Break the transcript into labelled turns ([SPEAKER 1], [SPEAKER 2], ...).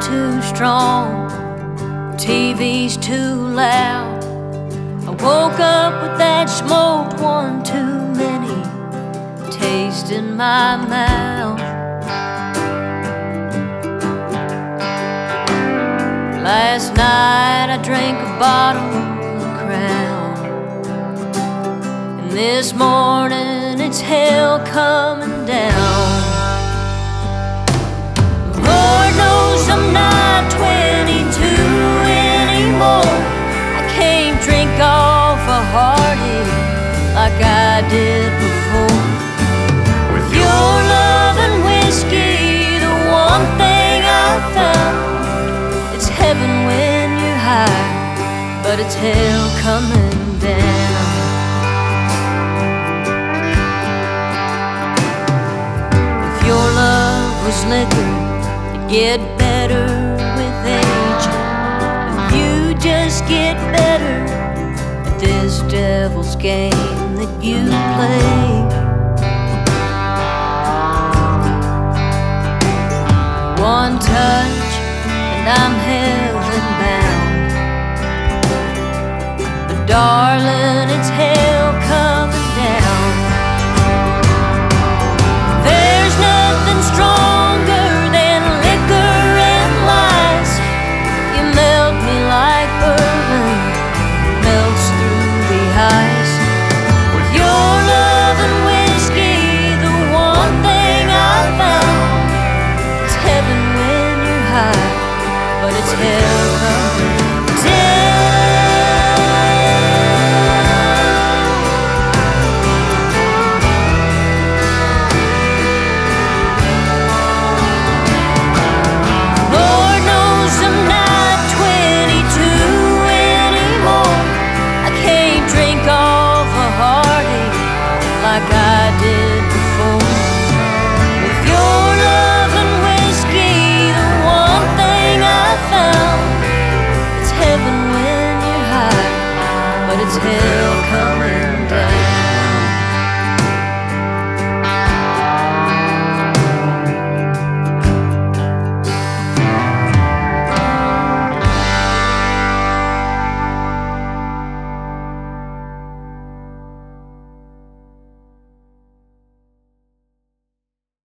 [SPEAKER 1] too strong, TV's too loud. I woke up with that smoked one too many taste in my mouth. Last night I drank a bottle of Crown, and this morning it's hell coming down. Lord knows I'm not 22 anymore. I can't drink off a heartache like I did before. With your love and whiskey, the one thing I found, it's heaven when you're high, but it's hell coming down. If your love was liquor, it'd get better with age. If you just get better at this devil's game that you play. One touch and I'm heaven bound, but darling,